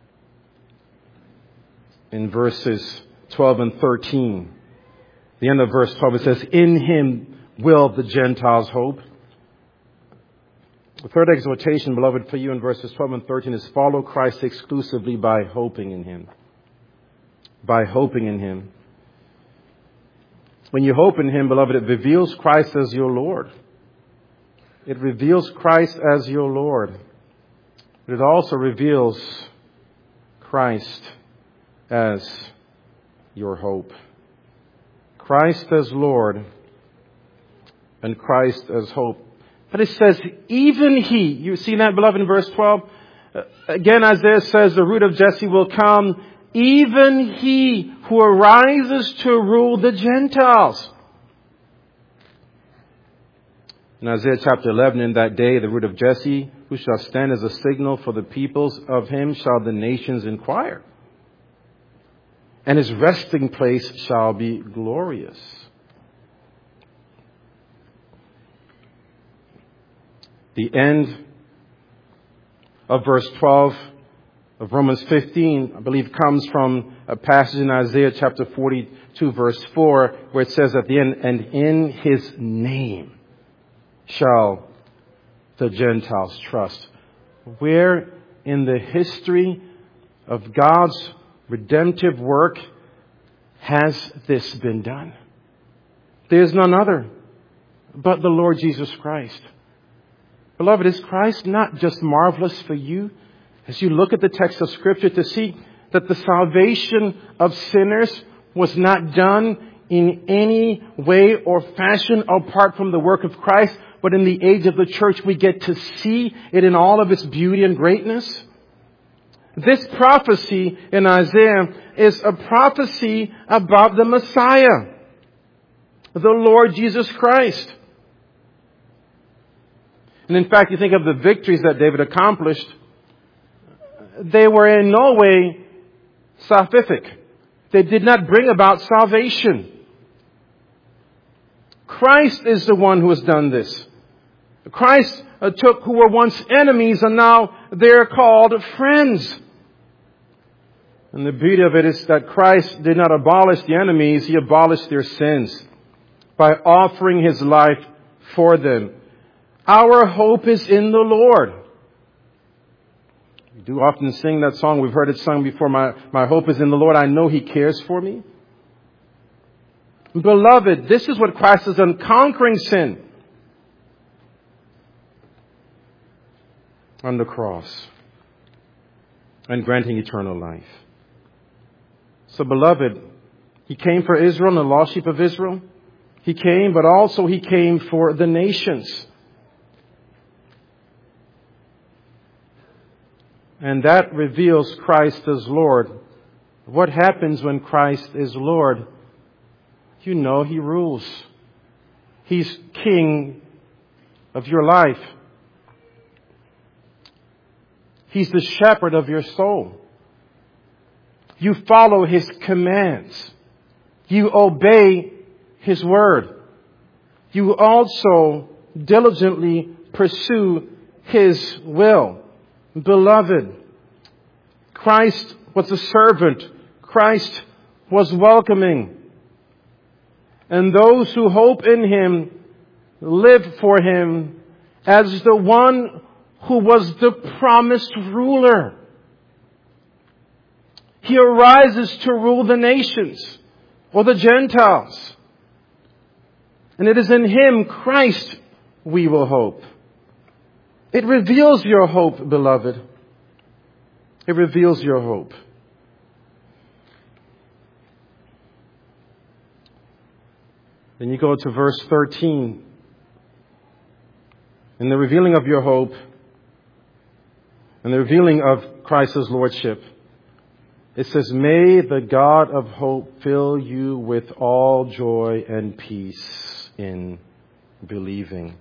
In verses 12 and 13, the end of verse 12, it says, "In Him will the Gentiles hope." The third exhortation, beloved, for you in verses 12 and 13 is follow Christ exclusively by hoping in Him. By hoping in Him. When you hope in Him, beloved, it reveals Christ as your Lord. It reveals Christ as your Lord. But it also reveals Christ as your hope. Christ as Lord and Christ as hope. But it says, even He. You see that, beloved, in verse 12? Again, Isaiah says, the root of Jesse will come. Even He who arises to rule the Gentiles. In Isaiah chapter 11, in that day, the root of Jesse, who shall stand as a signal for the peoples, of Him shall the nations inquire. And His resting place shall be glorious. The end of verse 12 of Romans 15, I believe, comes from a passage in Isaiah chapter 42, verse 4, where it says at the end, "And in His name shall the Gentiles trust." Where in the history of God's redemptive work has this been done? There is none other but the Lord Jesus Christ. Beloved, is Christ not just marvelous for you as you look at the text of Scripture to see that the salvation of sinners was not done in any way or fashion apart from the work of Christ, but in the age of the church we get to see it in all of its beauty and greatness? This prophecy in Isaiah is a prophecy about the Messiah, the Lord Jesus Christ. And in fact, you think of the victories that David accomplished, they were in no way salvific. They did not bring about salvation. Christ is the one who has done this. Christ took who were once enemies and now they're called friends. And the beauty of it is that Christ did not abolish the enemies, He abolished their sins by offering His life for them. Our hope is in the Lord. We do often sing that song. We've heard it sung before. My hope is in the Lord. I know He cares for me. Beloved, this is what Christ has done, conquering sin on the cross and granting eternal life. So, beloved, He came for Israel and the lost sheep of Israel. He came, but also He came for the nations. And that reveals Christ as Lord. What happens when Christ is Lord? You know He rules. He's King of your life. He's the shepherd of your soul. You follow His commands. You obey His word. You also diligently pursue His will. Beloved, Christ was a servant. Christ was welcoming. And those who hope in Him live for Him as the one who was the promised ruler. He arises to rule the nations or the Gentiles. And it is in Him, Christ, we will hope. It reveals your hope, beloved. It reveals your hope. Then you go to verse 13. In the revealing of your hope and the revealing of Christ's Lordship, it says, "May the God of hope fill you with all joy and peace in believing."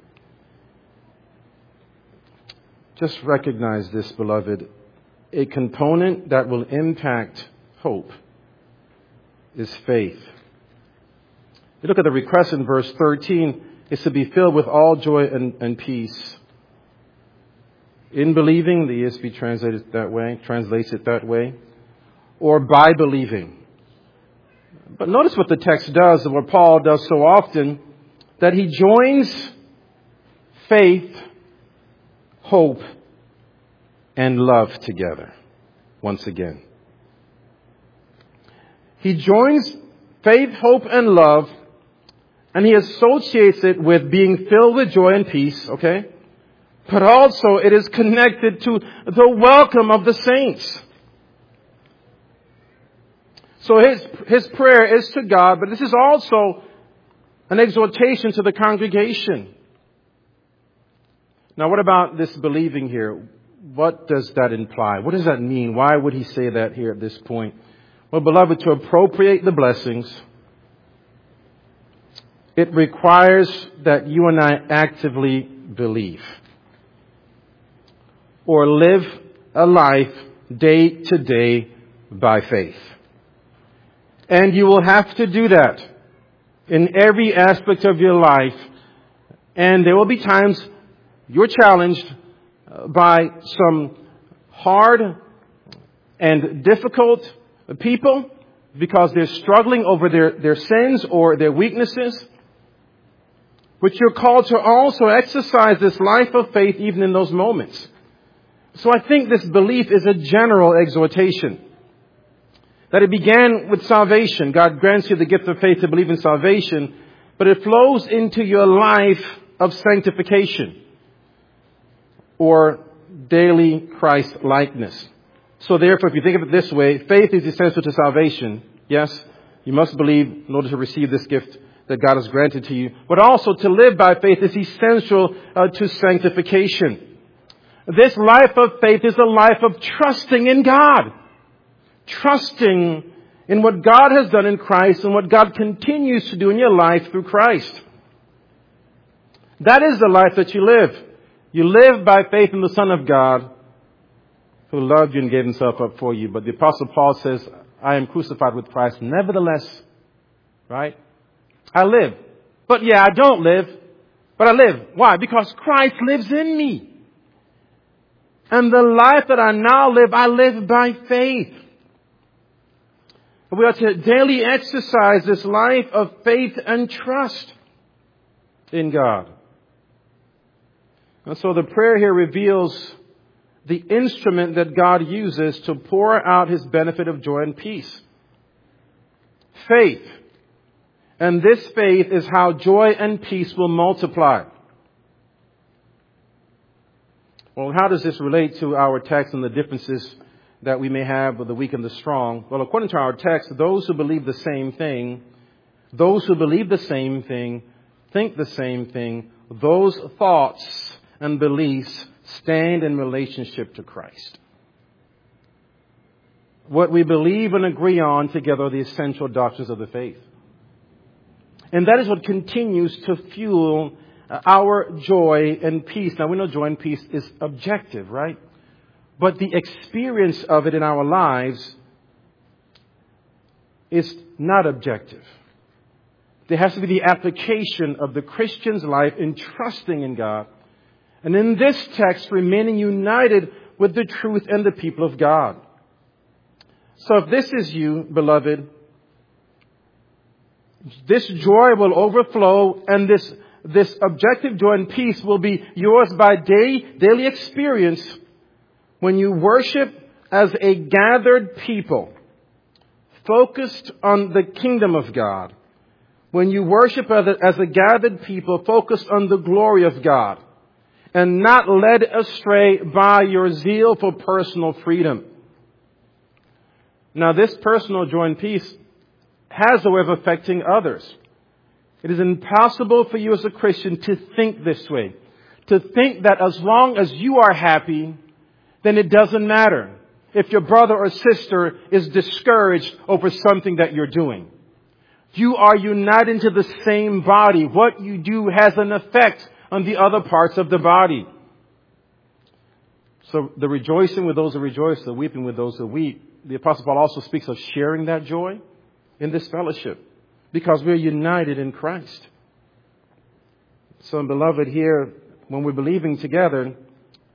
Just recognize this, beloved. A component that will impact hope is faith. You look at the request in verse 13. It's to be filled with all joy and peace. In believing, the ESV translates it that way, or by believing. But notice what the text does, and what Paul does so often, that he joins faith, hope, and love together once again. He joins faith, hope, and love, and he associates it with being filled with joy and peace, okay? But also it is connected to the welcome of the saints. So his prayer is to God, but this is also an exhortation to the congregation. Now, what about this believing here? What does that imply? What does that mean? Why would he say that here at this point? Well, beloved, to appropriate the blessings, it requires that you and I actively believe or live a life day to day by faith. And you will have to do that in every aspect of your life. And there will be times you're challenged by some hard and difficult people because they're struggling over their sins or their weaknesses. But you're called to also exercise this life of faith even in those moments. So I think this belief is a general exhortation. That it began with salvation. God grants you the gift of faith to believe in salvation, but it flows into your life of sanctification or daily Christ likeness. So therefore, if you think of it this way, faith is essential to salvation. Yes, you must believe in order to receive this gift that God has granted to you. But also to live by faith is essential to sanctification. This life of faith is a life of trusting in God. Trusting in what God has done in Christ and what God continues to do in your life through Christ. That is the life that you live. You live by faith in the Son of God who loved you and gave himself up for you. But the Apostle Paul says, I am crucified with Christ. Nevertheless, right? I live. But yeah, I don't live, but I live. Why? Because Christ lives in me. And the life that I now live, I live by faith. We are to daily exercise this life of faith and trust in God. And so the prayer here reveals the instrument that God uses to pour out his benefit of joy and peace. Faith. And this faith is how joy and peace will multiply. Well, how does this relate to our text and the differences that we may have with the weak and the strong? Well, according to our text, those who believe the same thing, think the same thing, those thoughts and beliefs stand in relationship to Christ. What we believe and agree on together are the essential doctrines of the faith. And that is what continues to fuel our joy and peace. Now, we know joy and peace is objective, right? But the experience of it in our lives is not objective. There has to be the application of the Christian's life in trusting in God. And in this text, remaining united with the truth and the people of God. So if this is you, beloved, this joy will overflow, and this objective joy and peace will be yours by daily experience when you worship as a gathered people, focused on the kingdom of God. When you worship as a gathered people, focused on the glory of God, and not led astray by your zeal for personal freedom. Now, this personal joy and peace has a way of affecting others. It is impossible for you as a Christian to think this way. To think that as long as you are happy, then it doesn't matter if your brother or sister is discouraged over something that you're doing. You are united into the same body. What you do has an effect on the other parts of the body. So the rejoicing with those who rejoice, the weeping with those who weep. The Apostle Paul also speaks of sharing that joy in this fellowship because we're united in Christ. So, beloved, here, when we're believing together,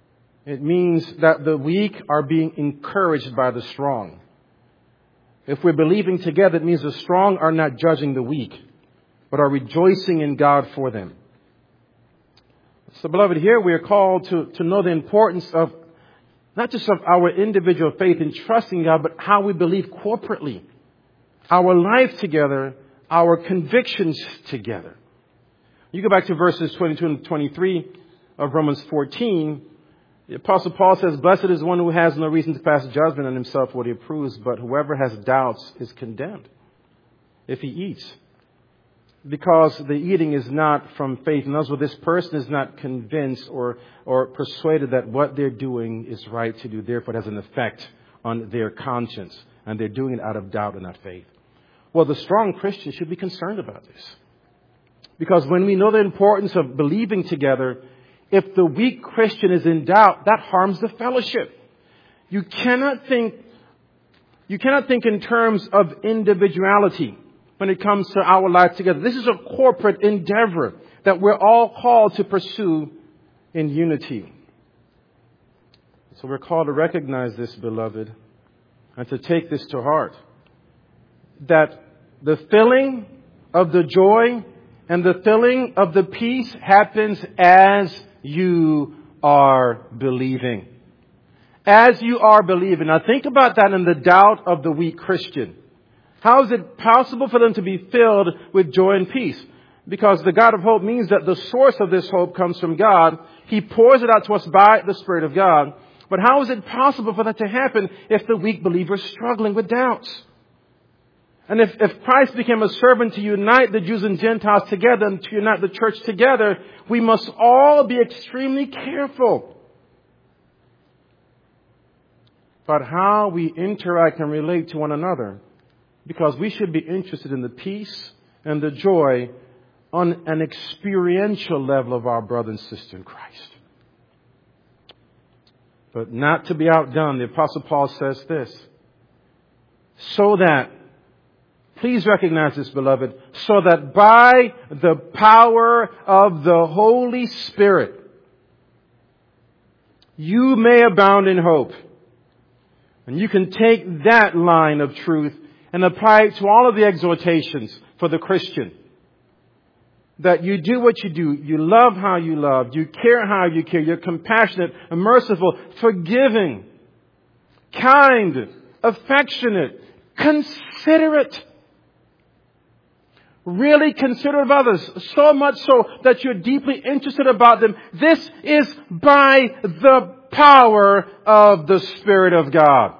It means that the weak are being encouraged by the strong. If we're believing together, it means the strong are not judging the weak, but are rejoicing in God for them. So, beloved, here we are called to know the importance of not just of our individual faith in trusting God, but how we believe corporately. Our life together, our convictions together. You go back to verses 22 and 23 of Romans 14. The Apostle Paul says, "Blessed is one who has no reason to pass judgment on himself what he approves, but whoever has doubts is condemned if he eats. Because the eating is not from faith." In other words, this person is not convinced or persuaded that what they're doing is right to do. Therefore, it has an effect on their conscience. And they're doing it out of doubt and not faith. Well, the strong Christian should be concerned about this. Because when we know the importance of believing together, if the weak Christian is in doubt, that harms the fellowship. You cannot think in terms of individuality when it comes to our life together. This is a corporate endeavor that we're all called to pursue in unity. So we're called to recognize this, beloved, and to take this to heart. That the filling of the joy and the filling of the peace happens as you are believing. As you are believing. Now think about that in the doubt of the weak Christian. How is it possible for them to be filled with joy and peace? Because the God of hope means that the source of this hope comes from God. He pours it out to us by the Spirit of God. But how is it possible for that to happen if the weak believer is struggling with doubts? And if Christ became a servant to unite the Jews and Gentiles together and to unite the church together, we must all be extremely careful about how we interact and relate to one another. Because we should be interested in the peace and the joy on an experiential level of our brother and sister in Christ. But not to be outdone, the Apostle Paul says this. So that, please recognize this, beloved, so that by the power of the Holy Spirit, you may abound in hope. And you can take that line of truth and apply it to all of the exhortations for the Christian. That you do what you do. You love how you love. You care how you care. You're compassionate and merciful, forgiving, kind, affectionate, considerate. Really considerate of others. So much so that you're deeply interested about them. This is by the power of the Spirit of God.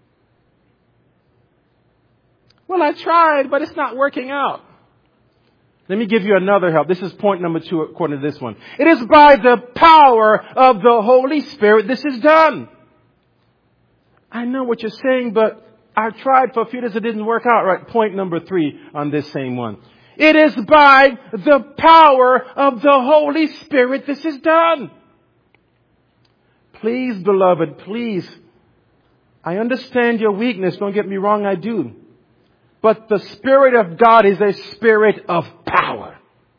Well, I tried, but it's not working out. Let me give you another help. This is point number 2 according to this one. It is by the power of the Holy Spirit this is done. I know what you're saying, but I tried for a few days. It didn't work out right. Point number 3 on this same one. It is by the power of the Holy Spirit this is done. Please, beloved, please. I understand your weakness. Don't get me wrong, I do. But the Spirit of God is a spirit of power.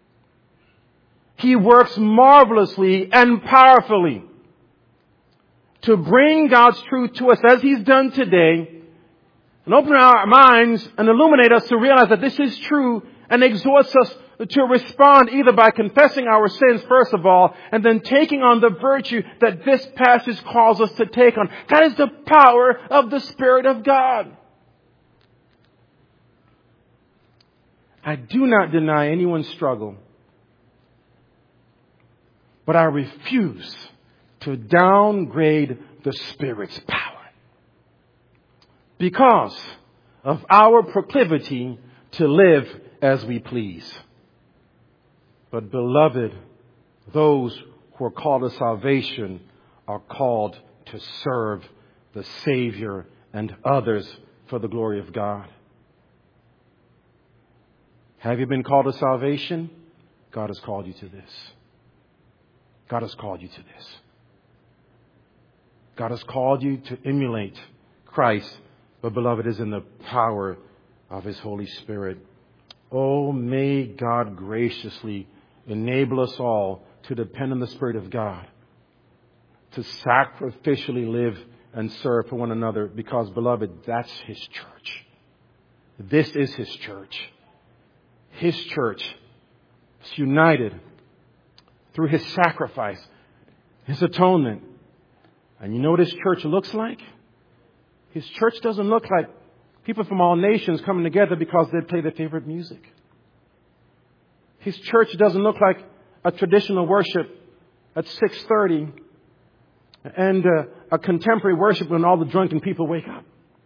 He works marvelously and powerfully to bring God's truth to us as He's done today and open our minds and illuminate us to realize that this is true and exhorts us to respond either by confessing our sins first of all and then taking on the virtue that this passage calls us to take on. That is the power of the Spirit of God. I do not deny anyone's struggle, but I refuse to downgrade the Spirit's power because of our proclivity to live as we please. But beloved, those who are called to salvation are called to serve the Savior and others for the glory of God. Have you been called to salvation? God has called you to this. God has called you to this. God has called you to emulate Christ, but beloved, is in the power of His Holy Spirit. Oh, may God graciously enable us all to depend on the Spirit of God to sacrificially live and serve for one another because, beloved, that's His church. This is His church. His church is united through His sacrifice, His atonement. And you know what His church looks like? His church doesn't look like people from all nations coming together because they play their favorite music. His church doesn't look like a traditional worship at 6:30 and a contemporary worship when all the drunken people wake up.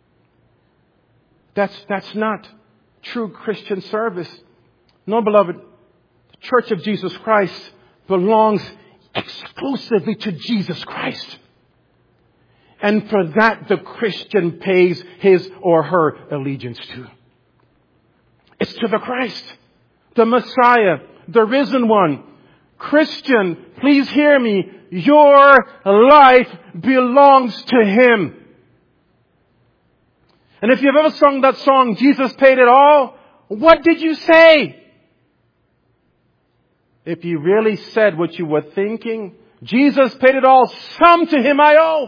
That's not true Christian service. No, beloved, the Church of Jesus Christ belongs exclusively to Jesus Christ. And for that, the Christian pays his or her allegiance to. It's to the Christ, the Messiah, the risen one. Christian, please hear me. Your life belongs to Him. And if you've ever sung that song, Jesus Paid It All, what did you say? If you really said what you were thinking, Jesus paid it all, some to Him I owe.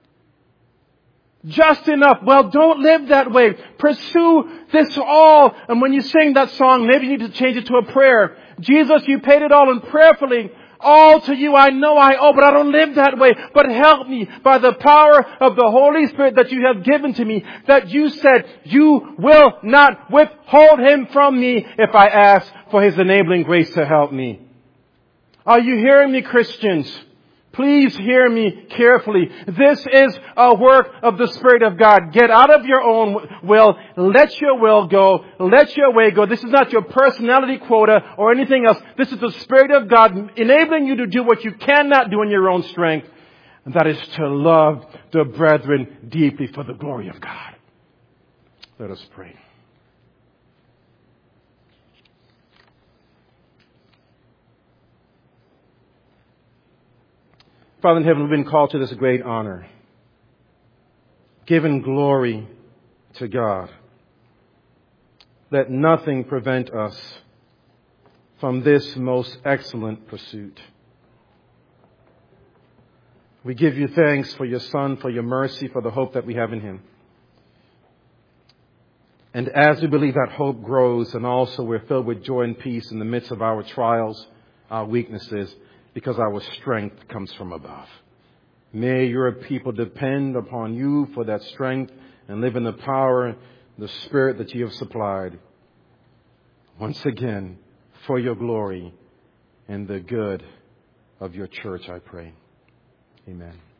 Just enough. Well, don't live that way. Pursue this all. And when you sing that song, maybe you need to change it to a prayer. Jesus, you paid it all, and prayerfully, all to you I know I owe, but I don't live that way. But help me by the power of the Holy Spirit that you have given to me, that you said you will not withhold Him from me if I ask for His enabling grace to help me. Are you hearing me, Christians? Please hear me carefully. This is a work of the Spirit of God. Get out of your own will. Let your will go. Let your way go. This is not your personality quota or anything else. This is the Spirit of God enabling you to do what you cannot do in your own strength. And that is to love the brethren deeply for the glory of God. Let us pray. Father in heaven, we've been called to this great honor, given glory to God. Let nothing prevent us from this most excellent pursuit. We give you thanks for your Son, for your mercy, for the hope that we have in Him. And as we believe that hope grows, and also we're filled with joy and peace in the midst of our trials, our weaknesses, because our strength comes from above. May your people depend upon you for that strength and live in the power, the Spirit that you have supplied. Once again, for your glory and the good of your church, I pray. Amen.